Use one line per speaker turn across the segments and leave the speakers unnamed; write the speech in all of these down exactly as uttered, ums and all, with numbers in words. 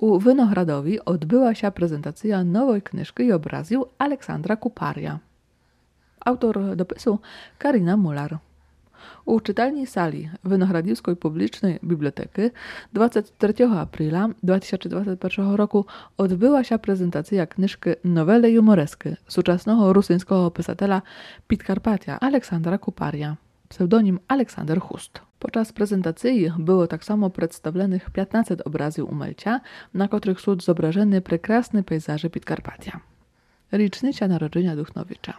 U Winohradowi odbyła się prezentacja nowej knyżki i obrazu Aleksandra Kuparja. Autor dopisu Karina Mular. U czytelni sali Winohradziwskiej Publicznej Biblioteki dwudziestego trzeciego aprila dwa tysiące dwudziestego pierwszego roku odbyła się prezentacja knyżki Nowele humoreski współczesnego rosyjskiego pisatela Podkarpatia Aleksandra Kuparja, pseudonim Aleksander Chust. Podczas prezentacji było tak samo przedstawionych piętnaście obrazów umelcia, na których są zobrażone prekrasne pejzaże Podkarpatia. Rocznica narodzenia Duchnowicza.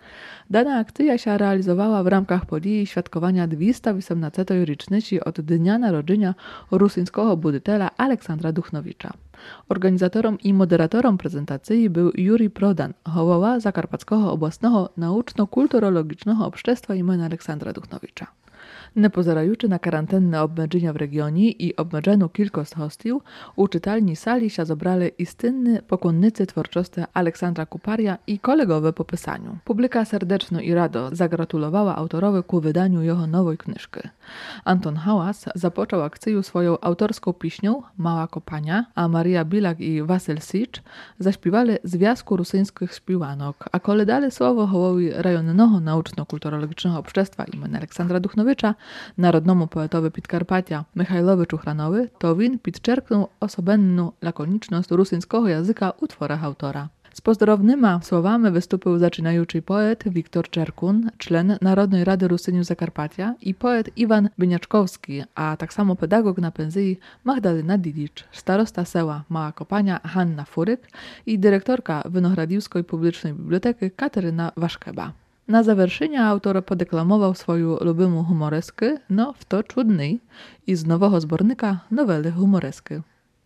Dana akcja się realizowała w ramach podii świadkowania dwieście osiemnastej rocznicy od dnia narodzenia rosyjskiego budowla Aleksandra Duchnowicza. Organizatorom i moderatorom prezentacji był Jurij Prodan, hołowa Zakarpackiego Oblastnego Nauczno-Kulturologicznego Obszczestwa imienia Aleksandra Duchnowicza. Nie pozerajuczy na karantenne obmedzenia w regionie i obmedzeną kilkość hostiów, u czytelni sali się zebrali istynni pokłonnicy twórczości Aleksandra Kuparja i kolegowie po pisaniu. Publika serdeczno i rado zagratulowała autorowi ku wydaniu jego nowej knyżki. Anton Hałas zapoczął akcję swoją autorską piśnią Mała Kopania, a Maria Bilak i Wasyl Sicz zaśpiewali związku rosyjskich śpiewanok, a koledali słowo hołowi Rejonnego Nauczno-Kulturologicznego Obszczestwa imienia Aleksandra Duchnowicza, narodnemu poetowi Podkarpatia Michajlowi Czuchranowi, to win podczerknął osobenną lakoniczność rosyjskiego języka w utworach autora. Z pozdrownymi słowami wystąpił zaczynający poet Wiktor Czerkun, czlen Narodnej Rady Rusyniów Zakarpatia, i poet Iwan Byniaczkowski, a tak samo pedagog na pensji Magdalena Didicz, starosta seła Mała Kopania Hanna Furyk i dyrektorka Winohradziwskiej Publicznej Biblioteki Kateryna Waszkeba. Na zawerszenie autor podeklamował swoją lubimą humoreskę, no w to czudnej, i z nowego zbornika Nowele humoreski.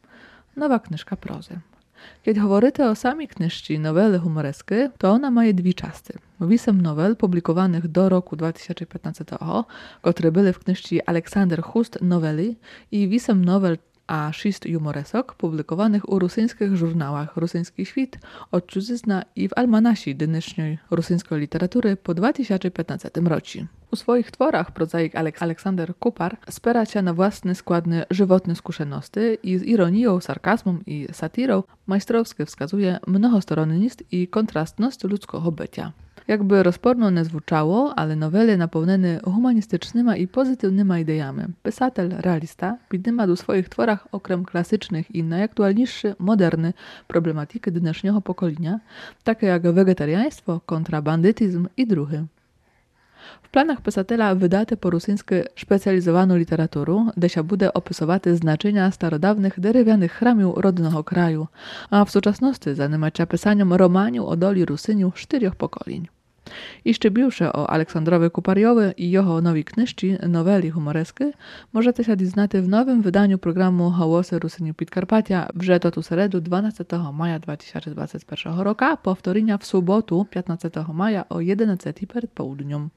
Nowa knyżka prozy. Kiedy говорите o samej knyżce Nowele humoreski, to ona ma dwie części. Wisem nowel publikowanych do roku dwa tysiące piętnastego, które były w knyżce Aleksander Chust Noweli, i wisem nowel a sześć humoresok publikowanych u rosyjskich żurnałach Rosyjski Świt, Odczyzna i w Almanasie dynycznej rosyjskiej literatury po dwa tysiące piętnastym roku. U swoich tworach prozaik Aleksander Kupar spiera się na własne składne żywotne skuszeności i z ironią, sarkazmem i satyrą majstrowskie wskazuje mnohostronność i kontrastność ludzkiego bycia. Jakby rozporno nie zwuczało, ale nowele napełnione humanistycznymi i pozytywnymi ideami. Pisatel, realista, піднima do swoich tworach okrem klasycznych i najaktualniejsze, moderne problematyki dnešního pokolenia, takie jak wegetariaństwo, kontrabandytyzm i druhy. W planach pisatela wydate po rosyjsku specjalizowaną literaturę, gdzie się bude opisowaty znaczenia starodawnych derewianych chramów rodnego kraju, a w współczesności zajmować pisaniem romaniu o doli Rusyniu czterech pokoleń. Jeszcze biłsze o Aleksandrowie Kuparjowie i jeho nowej knyżce Noweli humoreskie możecie się doznać w nowym wydaniu programu Hołosy Rusyniów Podkarpatia w Żetotu Seredu dwunastego maja dwa tysiące dwudziestego pierwszego roku, powtórzenia w sobotu piętnastego maja o jedenastej przed południem.